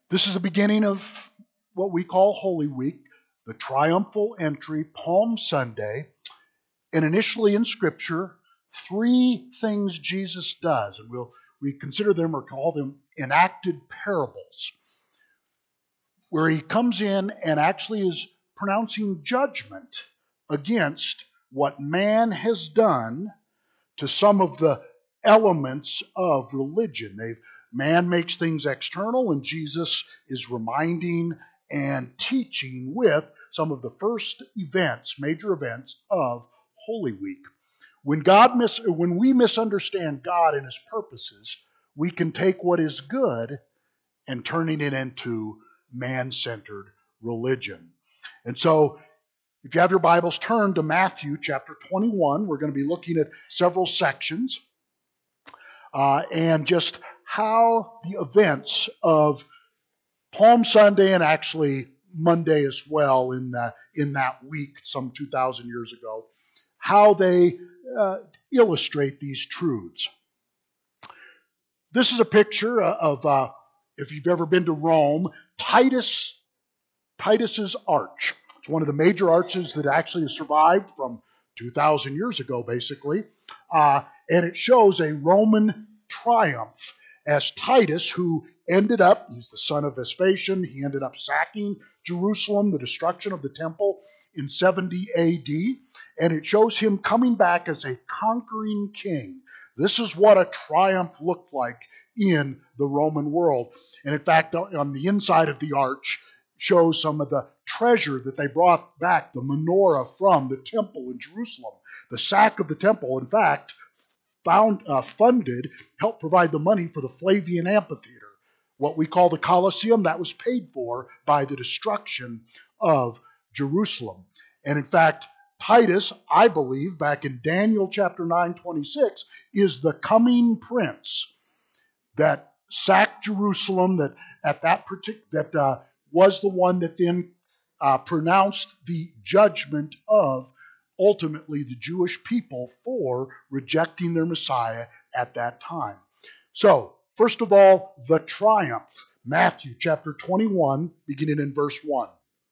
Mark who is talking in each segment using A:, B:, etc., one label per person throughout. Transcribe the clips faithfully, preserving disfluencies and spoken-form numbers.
A: This is the beginning of what we call Holy Week, the triumphal entry, Palm Sunday. And initially in Scripture, three things Jesus does, and we'll we consider them or call them enacted parables, where he comes in and actually is pronouncing judgment against what man has done to some of the elements of religion. They've man makes things external, and Jesus is reminding and teaching with some of the first events, major events of Holy Week. When God mis- when we misunderstand God and His purposes, we can take what is good and turning it into man-centered religion. And so, if you have your Bibles, turn to Matthew chapter twenty-one. We're going to be looking at several sections uh, and just how the events of Palm Sunday and actually Monday as well in that, in that week, some two thousand years ago, how they uh, illustrate these truths. This is a picture of, uh, if you've ever been to Rome, Titus, Titus's Arch. It's one of the major arches that actually has survived from two thousand years ago, basically. Uh, and it shows a Roman triumph as Titus, who ended up, he's the son of Vespasian, he ended up sacking Jerusalem, the destruction of the temple in seventy A D. And it shows him coming back as a conquering king. This is what a triumph looked like in the Roman world. And in fact, on the inside of the arch shows some of the treasure that they brought back, the menorah from the temple in Jerusalem. The sack of the temple, in fact, found uh, funded, helped provide the money for the Flavian Amphitheater. What we call the Colosseum, that was paid for by the destruction of Jerusalem. And in fact, Titus, I believe, back in Daniel chapter nine twenty-six, is the coming prince that sacked Jerusalem, that at that particular, that uh, was the one that then uh, pronounced the judgment of ultimately the Jewish people for rejecting their Messiah at that time. So, first of all, the triumph. Matthew chapter twenty-one, beginning in verse one.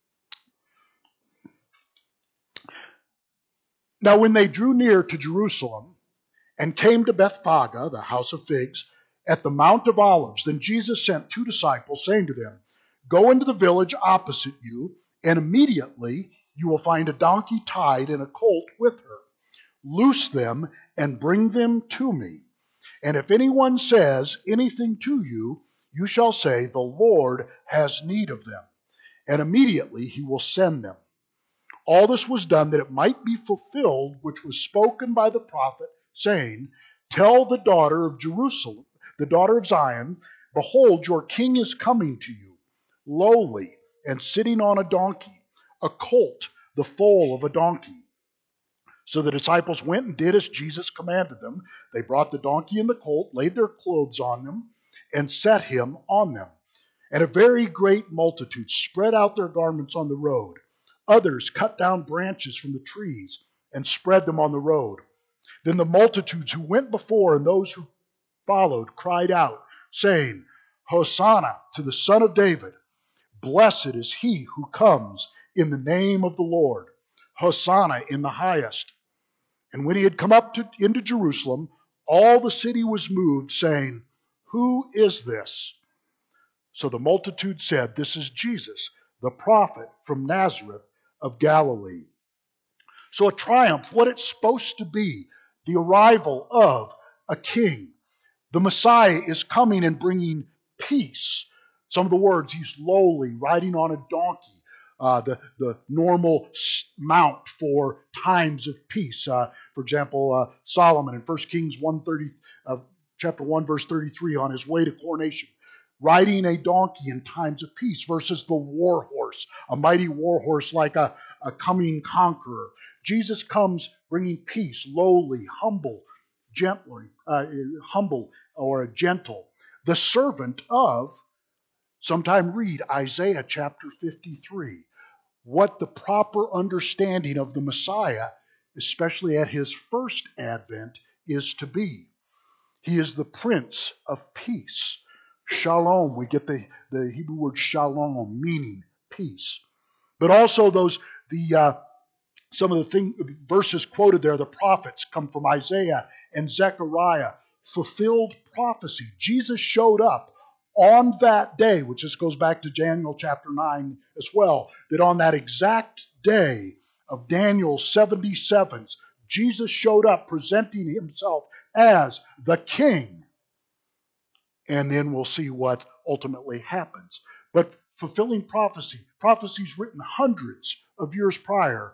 A: Now when they drew near to Jerusalem and came to Bethphage, the house of figs, at the Mount of Olives, then Jesus sent two disciples, saying to them, "Go into the village opposite you, and immediately you will find a donkey tied and a colt with her. Loose them and bring them to me. And if anyone says anything to you, you shall say, 'The Lord has need of them,' and immediately he will send them." All this was done that it might be fulfilled, which was spoken by the prophet, saying, "Tell the daughter of Jerusalem, the daughter of Zion, behold, your king is coming to you, lowly and sitting on a donkey, a colt, the foal of a donkey." So the disciples went and did as Jesus commanded them. They brought the donkey and the colt, laid their clothes on them, and set him on them. And a very great multitude spread out their garments on the road. Others cut down branches from the trees and spread them on the road. Then the multitudes who went before and those who followed cried out, saying, "Hosanna to the Son of David. Blessed is he who comes in the name of the Lord. Hosanna in the highest." And when he had come up to, into Jerusalem, all the city was moved, saying, "Who is this?" So the multitude said, "This is Jesus, the prophet from Nazareth of Galilee." So a triumph, what it's supposed to be, the arrival of a king. The Messiah is coming and bringing peace. Some of the words, he's lowly, riding on a donkey, uh, the, the normal mount for times of peace. Uh, for example, uh, Solomon in First Kings one thirty, uh, chapter one, verse thirty-three, on his way to coronation, riding a donkey in times of peace versus the war horse, a mighty war horse like a, a coming conqueror. Jesus comes bringing peace, lowly, humble, gently, uh, humble or gentle. The servant of, sometime read Isaiah chapter fifty-three, what the proper understanding of the Messiah, especially at his first advent, is to be. He is the Prince of Peace. Shalom, we get the, the Hebrew word shalom, meaning peace. But also those, the uh, some of the thing, verses quoted there, the prophets come from Isaiah and Zechariah, fulfilled prophecy. Jesus showed up on that day, which just goes back to Daniel chapter nine as well, that on that exact day of Daniel's seventy sevens, Jesus showed up presenting himself as the king. And then we'll see what ultimately happens. But fulfilling prophecy, prophecies written hundreds of years prior,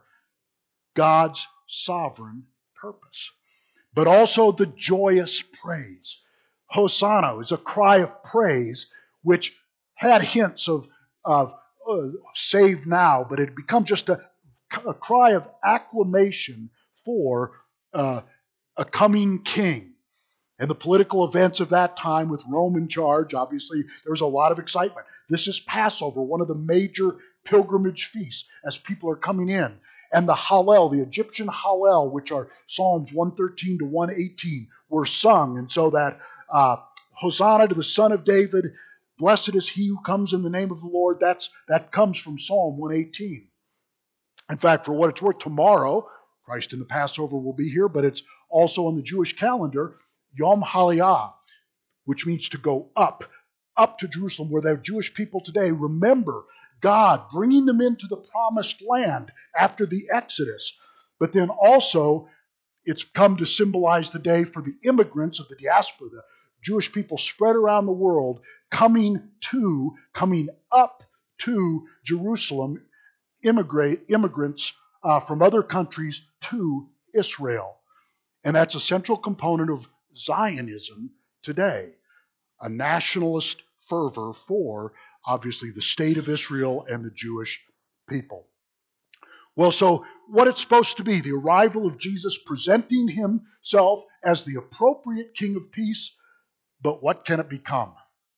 A: God's sovereign purpose. But also the joyous praise. Hosanna is a cry of praise which had hints of, of uh, save now, but it had become just a, a cry of acclamation for uh, a coming king. And the political events of that time with Rome in charge, obviously there was a lot of excitement. This is Passover, one of the major pilgrimage feasts as people are coming in. And the Hallel, the Egyptian Hallel, which are Psalms one thirteen to one eighteen, were sung. And so that uh, Hosanna to the Son of David, blessed is he who comes in the name of the Lord, that's, that comes from Psalm one eighteen. In fact, for what it's worth, tomorrow, Christ in the Passover will be here, but it's also on the Jewish calendar, Yom Haliyah, which means to go up, up to Jerusalem, where the Jewish people today remember God bringing them into the promised land after the Exodus. But then also, it's come to symbolize the day for the immigrants of the diaspora, the Jewish people spread around the world, coming to, coming up to Jerusalem, immigrate, immigrants uh, from other countries to Israel. And that's a central component of Zionism today, a nationalist fervor for, obviously, the state of Israel and the Jewish people. Well, so what it's supposed to be, the arrival of Jesus presenting himself as the appropriate King of Peace, but what can it become?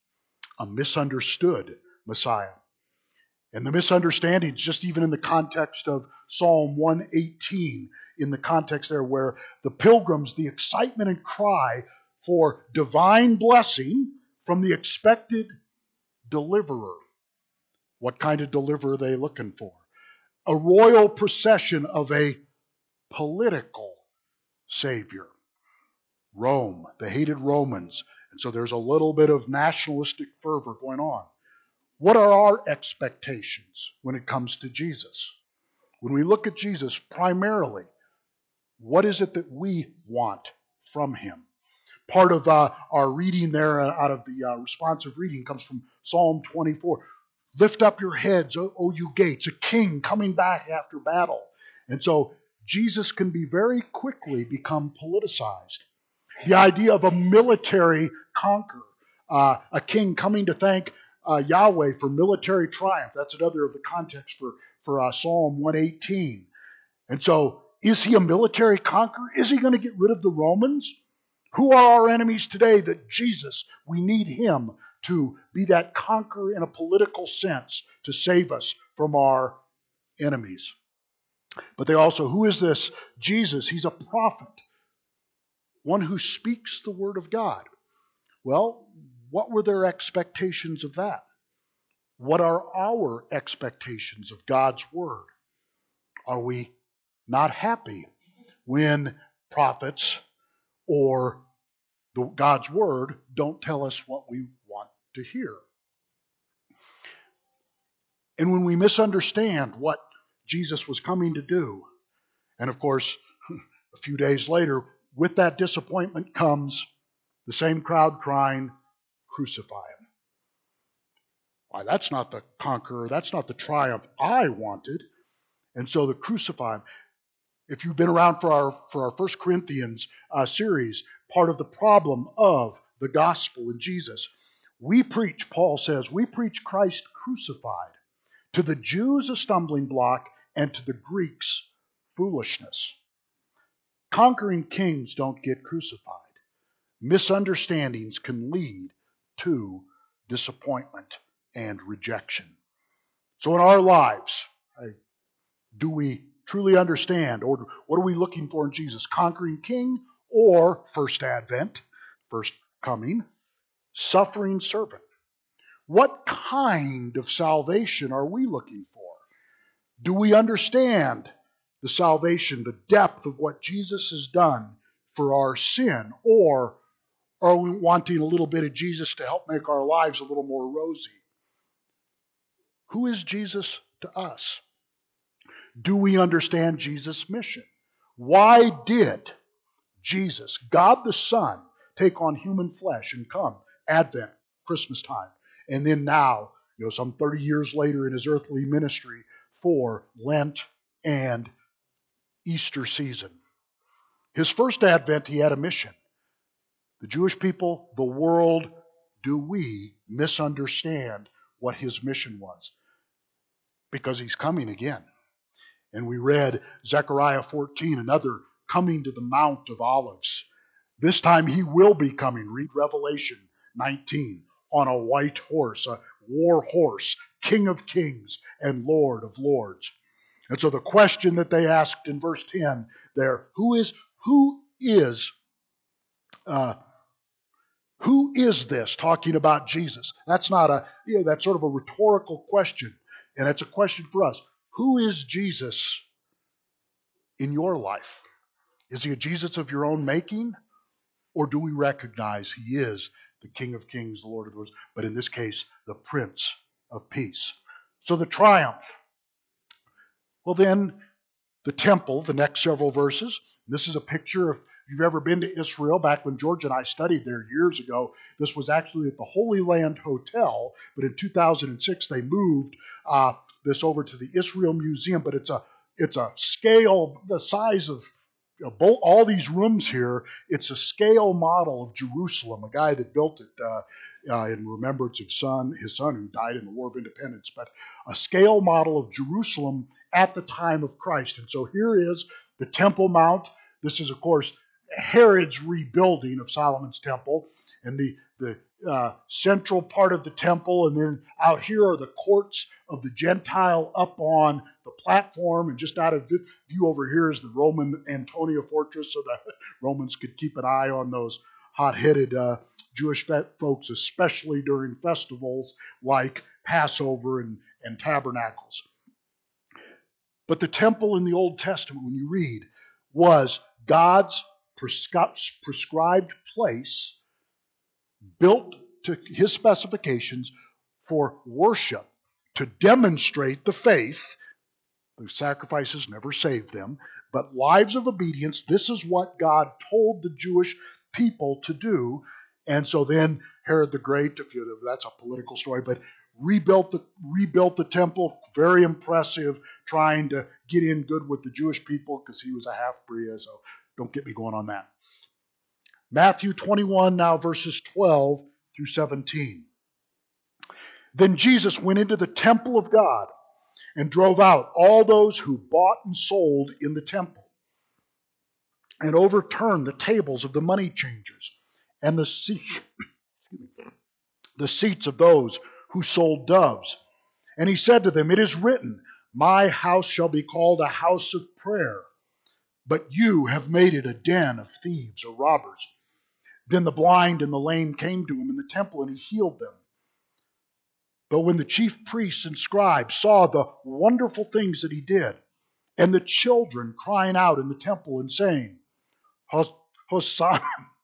A: A misunderstood Messiah. And the misunderstandings, just even in the context of Psalm one eighteen, in the context there where the pilgrims, the excitement and cry for divine blessing from the expected deliverer. What kind of deliverer are they looking for? A royal procession of a political savior. Rome, the hated Romans. And so there's a little bit of nationalistic fervor going on. What are our expectations when it comes to Jesus? When we look at Jesus, primarily, what is it that we want from him? Part of uh, our reading there uh, out of the uh, responsive reading comes from Psalm twenty-four. Lift up your heads, O, o you gates, a king coming back after battle. And so Jesus can be very quickly become politicized. The idea of a military conqueror, uh, a king coming to thank uh, Yahweh for military triumph. That's another of the context for, for uh, Psalm one eighteen. And so, is he a military conqueror? Is he going to get rid of the Romans? Who are our enemies today that Jesus, we need him to be that conqueror in a political sense to save us from our enemies. But they also, who is this Jesus? He's a prophet, one who speaks the word of God. Well, what were their expectations of that? What are our expectations of God's word? Are we not happy when prophets or the, God's word don't tell us what we want to hear? And when we misunderstand what Jesus was coming to do, and of course, a few days later, with that disappointment comes the same crowd crying, crucify him. Why, that's not the conqueror, that's not the triumph I wanted. And so the crucify him. If you've been around for our for our First Corinthians uh, series, part of the problem of the gospel in Jesus, we preach, Paul says, we preach Christ crucified. To the Jews a stumbling block, and to the Greeks foolishness. Conquering kings don't get crucified. Misunderstandings can lead to disappointment and rejection. So in our lives, do we truly understand, or what are we looking for in Jesus? Conquering king or first advent, first coming? suffering servant. What kind of salvation are we looking for? Do we understand the salvation, the depth of what Jesus has done for our sin? Or are we wanting a little bit of Jesus to help make our lives a little more rosy? Who is Jesus to us? Do we understand Jesus' mission? Why did Jesus, God the Son, take on human flesh and come? Advent, Christmas time. And then now, you know, some thirty years later in his earthly ministry for Lent and Easter season. His first advent, he had a mission. The Jewish people, the world, do we misunderstand what his mission was? Because he's coming again. And we read Zechariah fourteen, another coming to the Mount of Olives. This time he will be coming. Read Revelation nineteen. On a white horse, a war horse, King of kings and Lord of lords. And so the question that they asked in verse ten there, who is, who is, uh, who is this talking about Jesus? That's not a, you know, that's sort of a rhetorical question. And it's a question for us. Who is Jesus in your life? Is he a Jesus of your own making? Or do we recognize he is the King of kings, the Lord of lords, but in this case, the Prince of peace? So the triumph. Well then, the temple, the next several verses. This is a picture of, if you've ever been to Israel, back when George and I studied there years ago, this was actually at the Holy Land Hotel, but in two thousand six they moved uh, this over to the Israel Museum, but it's a it's a scale, the size of, you know, both, all these rooms here, it's a scale model of Jerusalem, a guy that built it uh, uh, in remembrance of son, his son who died in the War of Independence, but a scale model of Jerusalem at the time of Christ. And so here is the Temple Mount. This is, of course, Herod's rebuilding of Solomon's temple, and the, the uh, central part of the temple, and then out here are the courts of the Gentile up on the platform, and just out of view over here is the Roman Antonia fortress, so the Romans could keep an eye on those hot-headed uh, Jewish folks, especially during festivals like Passover and, and Tabernacles. But the temple in the Old Testament, when you read, was God's prescribed place built to his specifications for worship, to demonstrate the faith. The sacrifices never saved them, but lives of obedience. This is what God told the Jewish people to do. And so then Herod the Great, if you, that's a political story, but rebuilt the rebuilt the temple. Very impressive, trying to get in good with the Jewish people because he was a half-breed. So don't get me going on that. Matthew twenty-one, now verses twelve through seventeen. Then Jesus went into the temple of God and drove out all those who bought and sold in the temple, and overturned the tables of the money changers and the seat, the seats of those who sold doves. And he said to them, "It is written, my house shall be called a house of prayer, but you have made it a den of thieves or robbers." Then the blind and the lame came to him in the temple, and he healed them. But when the chief priests and scribes saw the wonderful things that he did, and the children crying out in the temple and saying, Hosanna,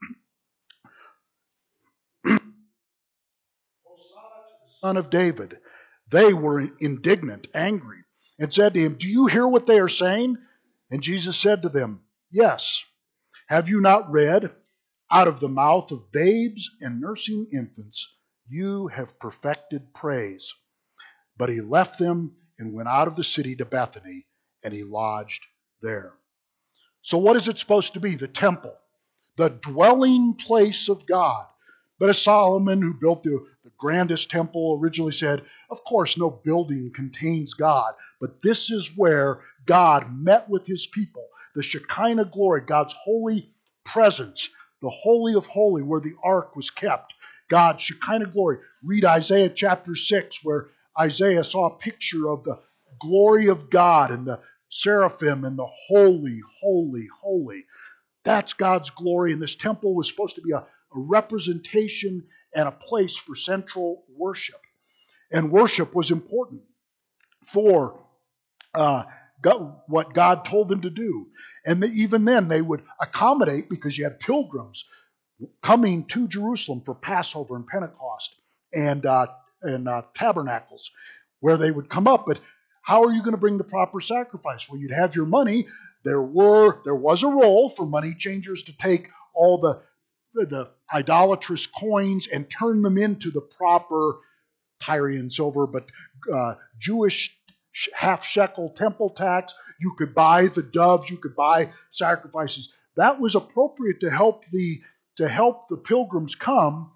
A: Son of David, they were indignant, angry, and said to him, "Do you hear what they are saying?" And Jesus said to them, "Yes. Have you not read, out of the mouth of babes and nursing infants, you have perfected praise." But he left them and went out of the city to Bethany, and he lodged there. So what is it supposed to be? The temple, the dwelling place of God. But as Solomon, who built the, the grandest temple, originally said, of course no building contains God, but this is where God met with his people. The Shekinah glory, God's holy presence, the Holy of Holies, where the ark was kept. God's Shekinah glory. Read Isaiah chapter six, where Isaiah saw a picture of the glory of God and the seraphim and the holy, holy, holy. That's God's glory, and this temple was supposed to be a a representation and a place for central worship. And worship was important for uh, God, what God told them to do. And they, even then, they would accommodate, because you had pilgrims coming to Jerusalem for Passover and Pentecost and uh, and uh, tabernacles, where they would come up. But how are you going to bring the proper sacrifice? Well, you'd have your money. There were there was a role for money changers to take all the the idolatrous coins and turn them into the proper Tyrian silver, but uh, Jewish half shekel temple tax. You could buy the doves. You could buy sacrifices. That was appropriate to help the to help the pilgrims come,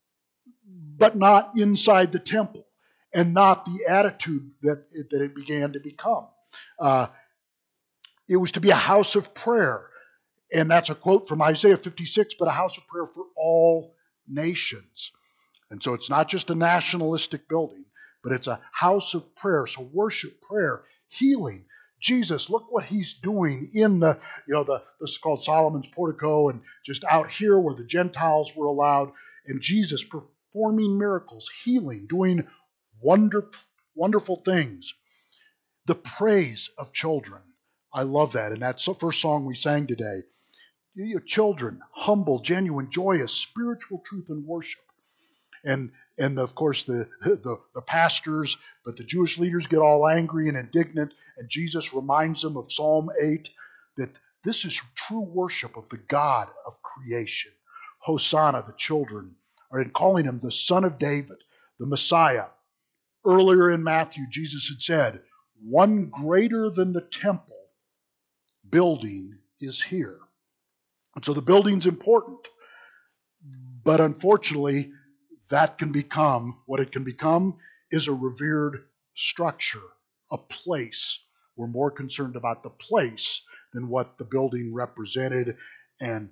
A: but not inside the temple, and not the attitude that it, that it began to become. Uh, it was to be a house of prayer, and that's a quote from Isaiah fifty-six, but a house of prayer for all nations. And so it's not just a nationalistic building, but it's a house of prayer. So worship, prayer, healing. Jesus, look what he's doing in the, you know, the this is called Solomon's portico, and just out here where the Gentiles were allowed, and Jesus performing miracles, healing, doing wonder, wonderful things. The praise of children. I love that. And that's the first song we sang today. Your children, humble, genuine, joyous, spiritual truth and worship. And and of course the, the the pastors, but the Jewish leaders get all angry and indignant, and Jesus reminds them of Psalm eight, that this is true worship of the God of creation. Hosanna, the children, are calling him the Son of David, the Messiah. Earlier in Matthew, Jesus had said, one greater than the temple building is here. And so the building's important, but unfortunately, that can become, what it can become is a revered structure, a place. We're more concerned about the place than what the building represented and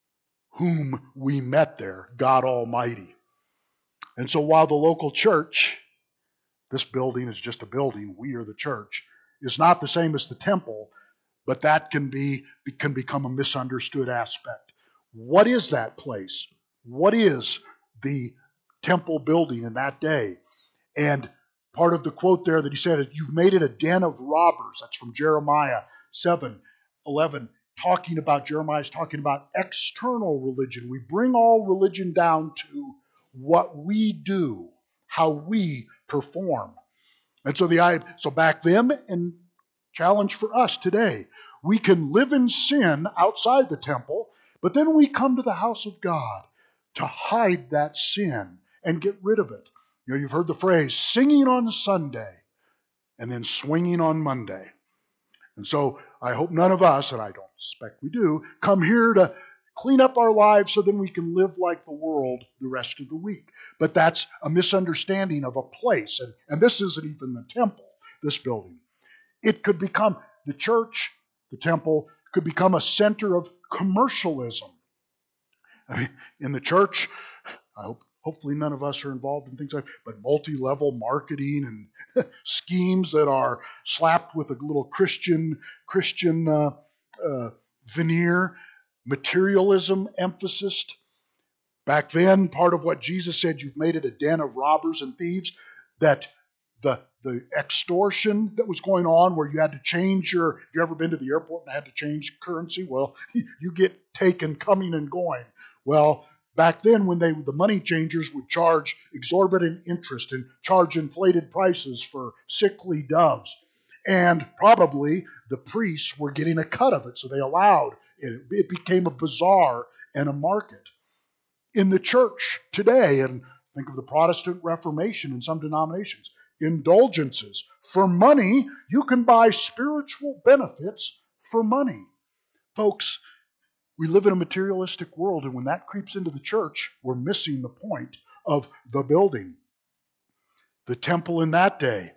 A: whom we met there, God Almighty. And so while the local church, this building is just a building, we are the church, is not the same as the temple, but that can be can become a misunderstood aspect. What is that place? What is the temple building in that day? And part of the quote there that he said, you've made it a den of robbers. That's from Jeremiah seven eleven, talking about, Jeremiah's talking about external religion. We bring all religion down to what we do, how we perform. And so the so back then, and challenge for us today, we can live in sin outside the temple, but then we come to the house of God to hide that sin and get rid of it. You know, you've heard the phrase, singing on Sunday and then swinging on Monday. And so I hope none of us, and I don't suspect we do, come here to clean up our lives so then we can live like the world the rest of the week. But that's a misunderstanding of a place. And, and this isn't even the temple, this building. It could become, the church, the temple, could become a center of commercialism. I mean, in the church, I hope hopefully none of us are involved in things like that, but multi-level marketing and schemes that are slapped with a little Christian Christian uh, uh, veneer, materialism emphasis. Back then, part of what Jesus said, you've made it a den of robbers and thieves, that the the extortion that was going on where you had to change your, have you ever been to the airport and had to change currency? Well, you get taken coming and going. Well, back then when they the money changers would charge exorbitant interest and charge inflated prices for sickly doves. And probably the priests were getting a cut of it, so they allowed it. It became a bazaar and a market. In the church today, and think of the Protestant Reformation in some denominations, indulgences. For money, you can buy spiritual benefits for money. Folks, we live in a materialistic world, and when that creeps into the church, we're missing the point of the building. The temple in that day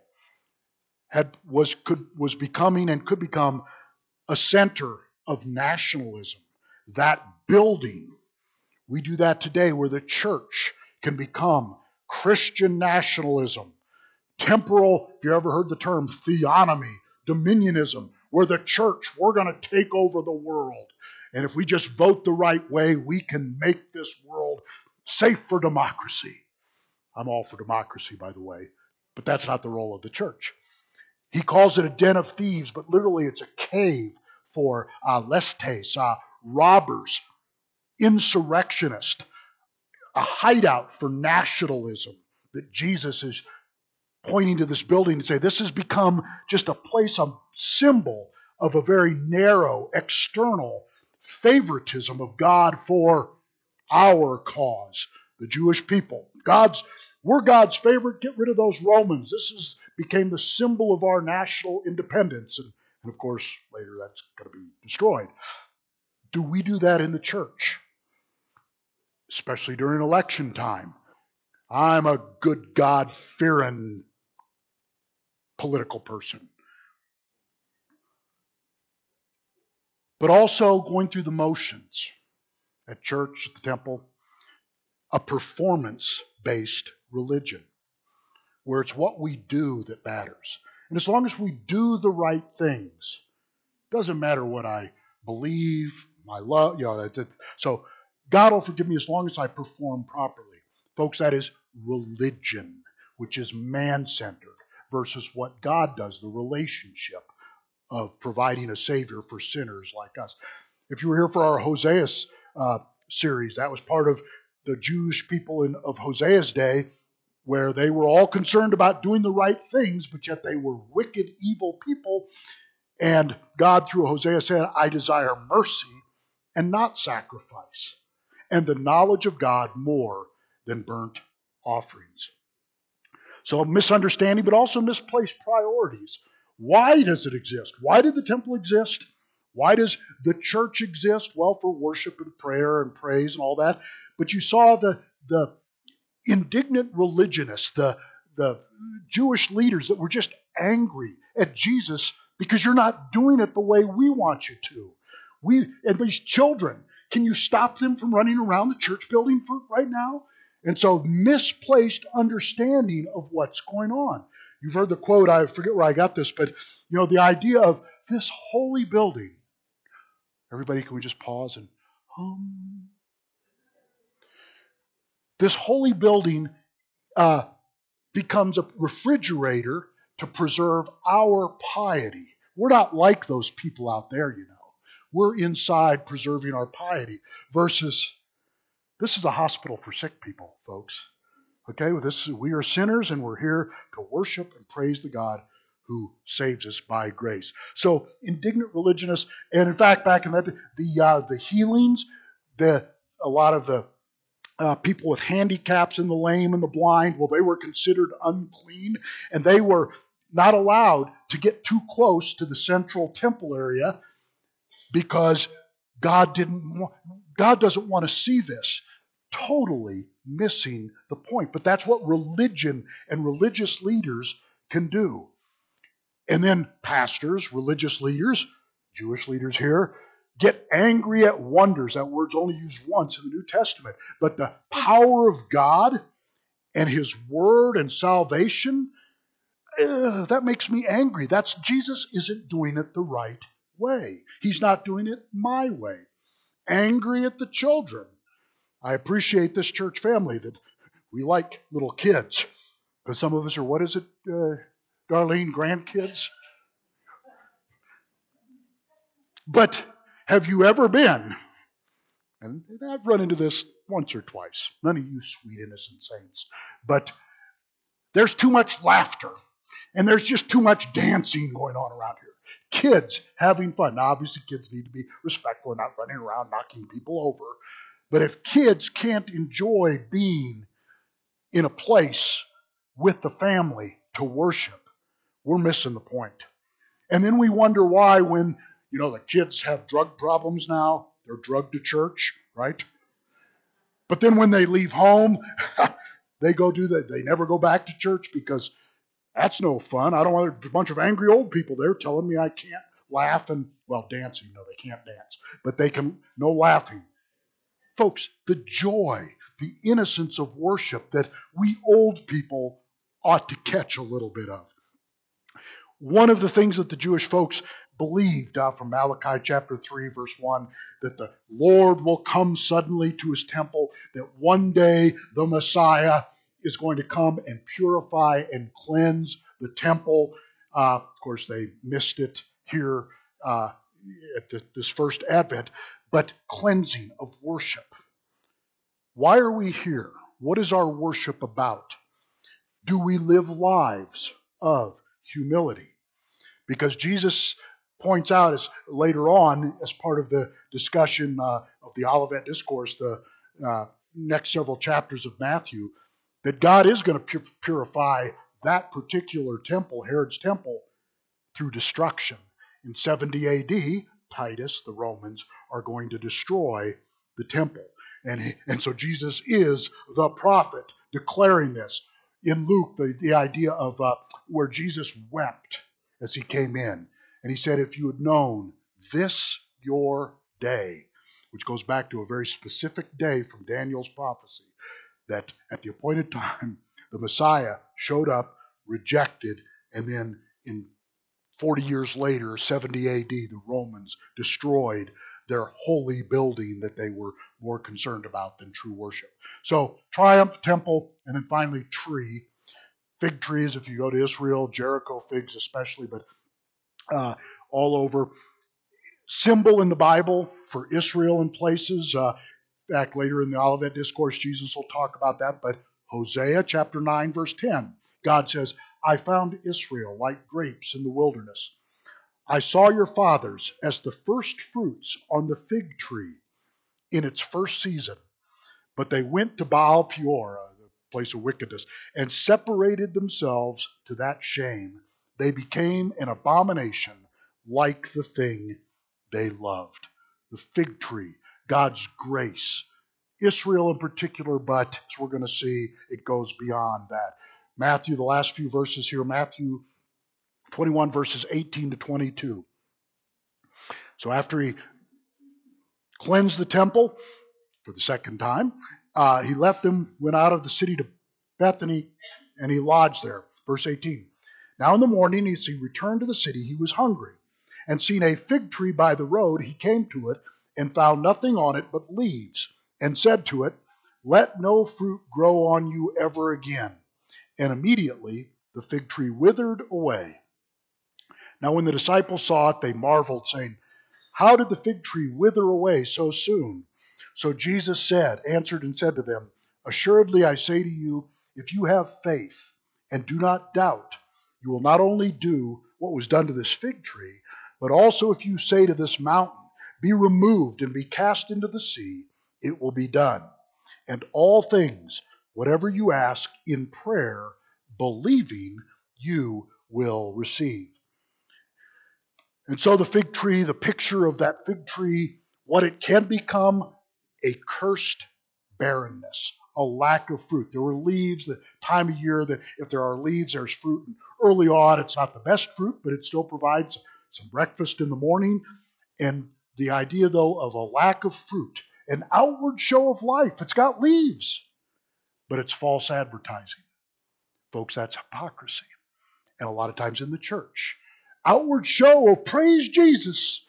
A: had was could was becoming and could become a center of nationalism. That building, we do that today, where the church can become Christian nationalism. Temporal, if you ever heard the term theonomy, dominionism, where the church, we're going to take over the world. And if we just vote the right way, we can make this world safe for democracy. I'm all for democracy, by the way, but that's not the role of the church. He calls it a den of thieves, but literally it's a cave for uh, lestes, uh, robbers, insurrectionists, a hideout for nationalism that Jesus is pointing to this building to say this has become just a place, a symbol of a very narrow external favoritism of God for our cause, the Jewish people. God's, we're God's favorite. Get rid of those Romans. This is became the symbol of our national independence. And, and of course, later that's going to be destroyed. Do we do that in the church? Especially during election time. I'm a good God-fearing political person. But also going through the motions at church, at the temple, a performance-based religion where it's what we do that matters. And as long as we do the right things, it doesn't matter what I believe, my love, you know, so God will forgive me as long as I perform properly. Folks, that is religion, which is man-centered versus what God does, the relationship of providing a Savior for sinners like us. If you were here for our Hosea uh, series, that was part of the Jewish people in, of Hosea's day, where they were all concerned about doing the right things, but yet they were wicked, evil people. And God, through Hosea, said, I desire mercy and not sacrifice, and the knowledge of God more than burnt offerings. So misunderstanding, but also misplaced priorities. Why does it exist? Why did the temple exist? Why does the church exist? Well, for worship and prayer and praise and all that. But you saw the, the indignant religionists, the, the Jewish leaders that were just angry at Jesus because you're not doing it the way we want you to. We, and these children, can you stop them from running around the church building for right now? And so misplaced understanding of what's going on. You've heard the quote, I forget where I got this, but you know, the idea of this holy building. Everybody, can we just pause and hum? This holy building uh, becomes a refrigerator to preserve our piety. We're not like those people out there, you know. We're inside preserving our piety versus this is a hospital for sick people, folks. Okay, well, this we are sinners and we're here to worship and praise the God who saves us by grace. So indignant religionists, and in fact, back in that the uh, the healings, the a lot of the uh, people with handicaps and the lame and the blind, well, they were considered unclean, and they were not allowed to get too close to the central temple area because God didn't want, God doesn't want to see this. Totally missing the point. But that's what religion and religious leaders can do. And then pastors, religious leaders, Jewish leaders here, get angry at wonders. That word's only used once in the New Testament. But the power of God and His Word and salvation, uh, that makes me angry. That's Jesus isn't doing it the right way. He's not doing it my way. Angry at the children. I appreciate this church family that we like little kids. Because some of us are, what is it, uh, Darlene, grandkids? But have you ever been, and I've run into this once or twice, none of you sweet innocent saints, but there's too much laughter, and there's just too much dancing going on around here. Kids having fun. Now, obviously, kids need to be respectful and not running around knocking people over. But if kids can't enjoy being in a place with the family to worship, we're missing the point. And then we wonder why when, you know, the kids have drug problems now, they're drugged to church, right? But then when they leave home, they go do that. They never go back to church because that's no fun. I don't want a bunch of angry old people there telling me I can't laugh and, well, dancing. No, they can't dance. But they can, no laughing. Folks, the joy, the innocence of worship that we old people ought to catch a little bit of. One of the things that the Jewish folks believed uh, from Malachi chapter three, verse one, that the Lord will come suddenly to his temple, that one day the Messiah is going to come and purify and cleanse the temple. Uh, of course, they missed it here uh, at the, this first Advent, but cleansing of worship. Why are we here? What is our worship about? Do we live lives of humility? Because Jesus points out as later on, as part of the discussion uh, of the Olivet Discourse, the uh, next several chapters of Matthew, that God is going to purify that particular temple, Herod's temple, through destruction. In seventy A D, Titus, the Romans, are going to destroy the temple. And, he, and so Jesus is the prophet declaring this. In Luke, the, the idea of uh, where Jesus wept as he came in. And he said, if you had known this your day, which goes back to a very specific day from Daniel's prophecy, that at the appointed time, the Messiah showed up, rejected, and then in forty years later, seventy A D, the Romans destroyed their holy building that they were more concerned about than true worship. So, triumph, temple, and then finally tree. Fig trees, if you go to Israel, Jericho figs especially, but uh, all over. Symbol in the Bible for Israel in places. Uh, back later in the Olivet Discourse, Jesus will talk about that. But Hosea chapter nine, verse ten, God says, I found Israel like grapes in the wilderness. I saw your fathers as the first fruits on the fig tree in its first season. But they went to Baal Peor, uh, the place of wickedness, and separated themselves to that shame. They became an abomination like the thing they loved. The fig tree, God's grace. Israel in particular, but as we're going to see, it goes beyond that. Matthew, the last few verses here, Matthew twenty-one, verses eighteen to twenty-two. So after he cleansed the temple for the second time, uh, he left them, went out of the city to Bethany, and he lodged there. Verse eighteen. Now in the morning, as he returned to the city, he was hungry. And seeing a fig tree by the road, he came to it and found nothing on it but leaves, and said to it, let no fruit grow on you ever again. And immediately the fig tree withered away. Now when the disciples saw it, they marveled, saying, how did the fig tree wither away so soon? So Jesus said, answered and said to them, assuredly I say to you, if you have faith and do not doubt, you will not only do what was done to this fig tree, but also if you say to this mountain, be removed and be cast into the sea, it will be done. And all things, whatever you ask in prayer, believing, you will receive. And so the fig tree, the picture of that fig tree, what it can become, a cursed barrenness, a lack of fruit. There were leaves, the time of year that if there are leaves, there's fruit. And early on, it's not the best fruit, but it still provides some breakfast in the morning. And the idea, though, of a lack of fruit, an outward show of life. It's got leaves, but it's false advertising. Folks, that's hypocrisy. And a lot of times in the church. Outward show of praise Jesus.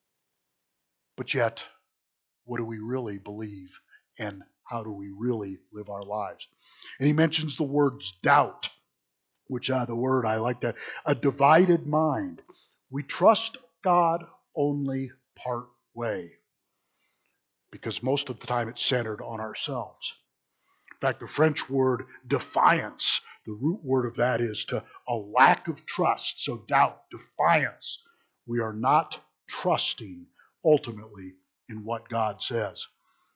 A: But yet, what do we really believe and how do we really live our lives? And he mentions the words doubt, which uh, the word, I like that, a divided mind. We trust God only part way because most of the time it's centered on ourselves. In fact, the French word defiance, the root word of that is to a lack of trust. So doubt, defiance. We are not trusting ultimately in what God says.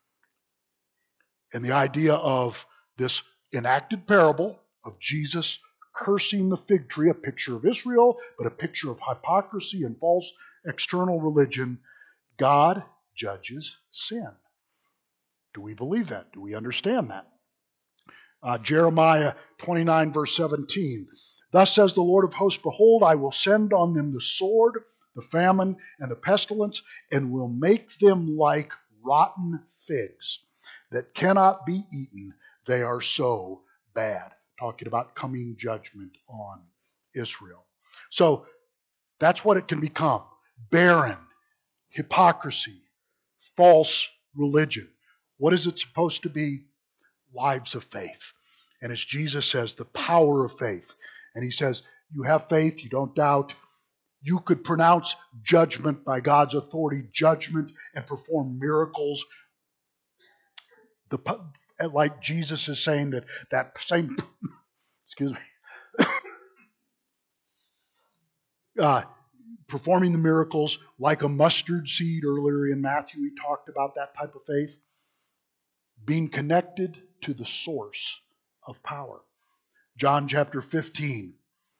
A: And the idea of this enacted parable of Jesus cursing the fig tree, a picture of Israel, but a picture of hypocrisy and false external religion. God judges sin. Do we believe that? Do we understand that? Uh, Jeremiah twenty-nine, verse seventeen. Thus says the Lord of hosts, behold, I will send on them the sword, the famine, and the pestilence, and will make them like rotten figs that cannot be eaten. They are so bad. Talking about coming judgment on Israel. So That's what it can become. Barren, hypocrisy, false religion. What is it supposed to be? Lives of faith. And as Jesus says, the power of faith. And he says, you have faith, you don't doubt. You could pronounce judgment by God's authority, judgment, and perform miracles. The, like Jesus is saying that that same, excuse me, uh, performing the miracles like a mustard seed. Earlier in Matthew, he talked about that type of faith. Being connected to the source of power. John chapter fifteen.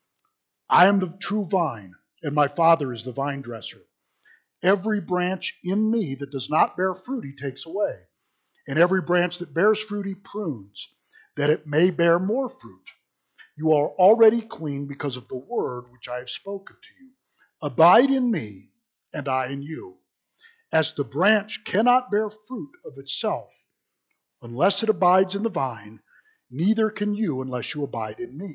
A: I am the true vine, and my Father is the vine dresser. Every branch in me that does not bear fruit, he takes away. And every branch that bears fruit, he prunes, that it may bear more fruit. You are already clean because of the word which I have spoken to you. Abide in me, and I in you. As the branch cannot bear fruit of itself unless it abides in the vine, neither can you unless you abide in me.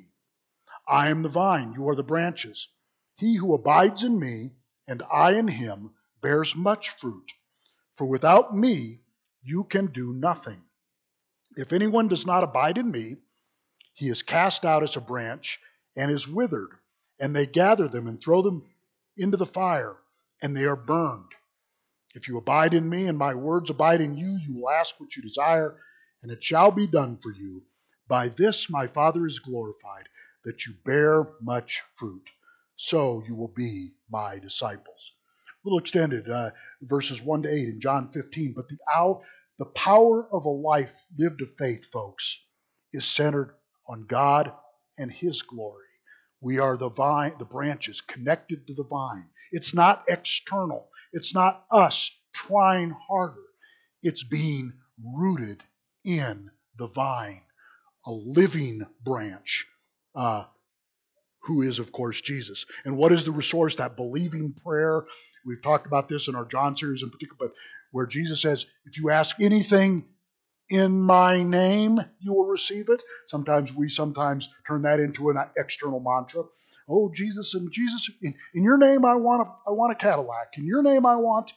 A: I am the vine, you are the branches. He who abides in me, and I in him, bears much fruit. For without me, you can do nothing. If anyone does not abide in me, he is cast out as a branch and is withered, and they gather them and throw them into the fire, and they are burned. If you abide in me and my words abide in you, you will ask what you desire, and it shall be done for you. By this my Father is glorified, that you bear much fruit. So you will be my disciples. A little extended, uh, verses one to eight in John fifteen. But the, hour, the power of a life lived of faith, folks, is centered on God and his glory. We are the vine, the branches connected to the vine. It's not external. It's not us trying harder. It's being rooted in the vine, a living branch, uh, who is, of course, Jesus. And what is the resource? That believing prayer. We've talked about this in our John series in particular, but where Jesus says, if you ask anything in my name, you will receive it. Sometimes we sometimes turn that into an external mantra. Oh, Jesus, and Jesus, in, in your name I want a, I want a Cadillac. In your name I want.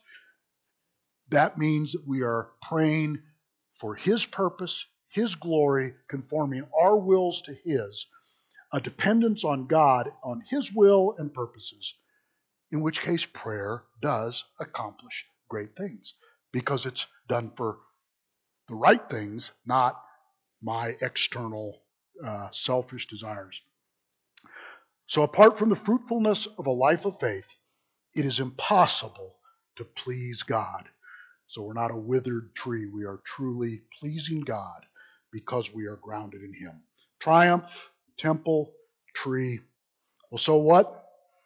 A: That means that we are praying for his purpose, his glory, conforming our wills to his, a dependence on God, on his will and purposes, in which case prayer does accomplish great things because it's done for the right things, not my external uh, selfish desires. So apart from the fruitfulness of a life of faith, it is impossible to please God. So we're not a withered tree. We are truly pleasing God because we are grounded in him. Triumph, temple, tree. Well, so what?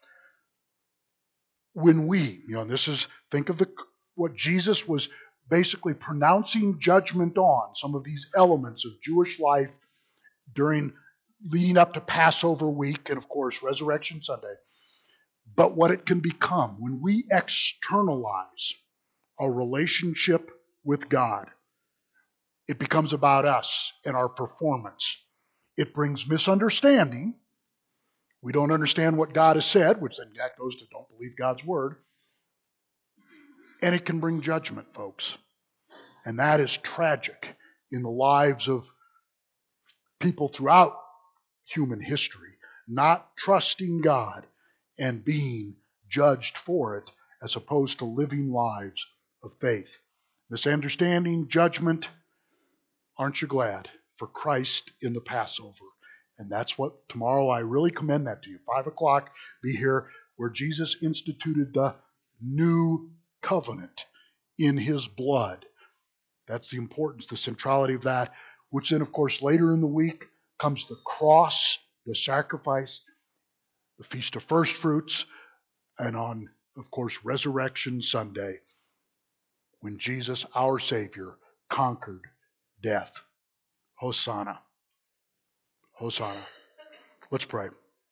A: When we, you know, this is, think of the what Jesus was basically pronouncing judgment on, some of these elements of Jewish life during leading up to Passover week and, of course, Resurrection Sunday. But what it can become when we externalize our relationship with God, it becomes about us and our performance. It brings misunderstanding. We don't understand what God has said, which then that goes to don't believe God's word. And it can bring judgment, folks. And that is tragic in the lives of people throughout human history, not trusting God and being judged for it as opposed to living lives of faith. Misunderstanding, judgment, aren't you glad for Christ in the Passover? And that's what tomorrow I really commend that to you. Five o'clock, be here where Jesus instituted the new covenant in his blood. That's the importance, the centrality of that, which then, of course, later in the week comes the cross, the sacrifice, the Feast of First Fruits, and on, of course, Resurrection Sunday, when Jesus, our Savior, conquered death. Hosanna. Hosanna. Let's pray.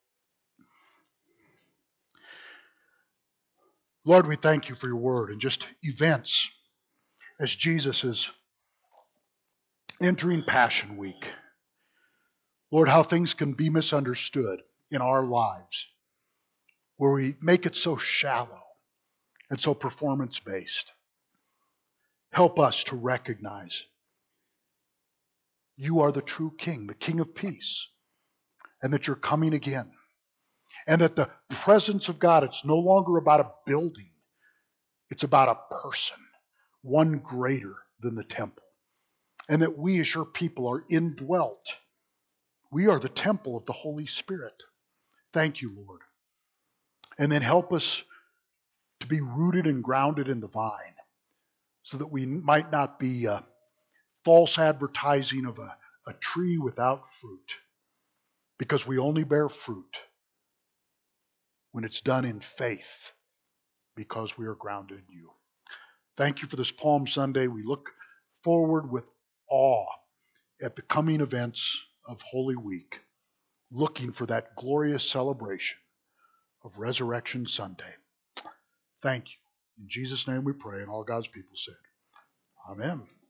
A: Lord, we thank you for your word and just events as Jesus is entering Passion Week. Lord, how things can be misunderstood in our lives where we make it so shallow and so performance-based. Help us to recognize you are the true King, the King of peace, and that you're coming again. And that the presence of God, it's no longer about a building. It's about a person, one greater than the temple. And that we as your people are indwelt. We are the temple of the Holy Spirit. Thank you, Lord. And then help us to be rooted and grounded in the vine so that we might not be a false advertising of a, a tree without fruit, because we only bear fruit when it's done in faith because we are grounded in you. Thank you for this Palm Sunday. We look forward with awe at the coming events of Holy Week, looking for that glorious celebration of Resurrection Sunday. Thank you. In Jesus' name we pray, and all God's people said, Amen.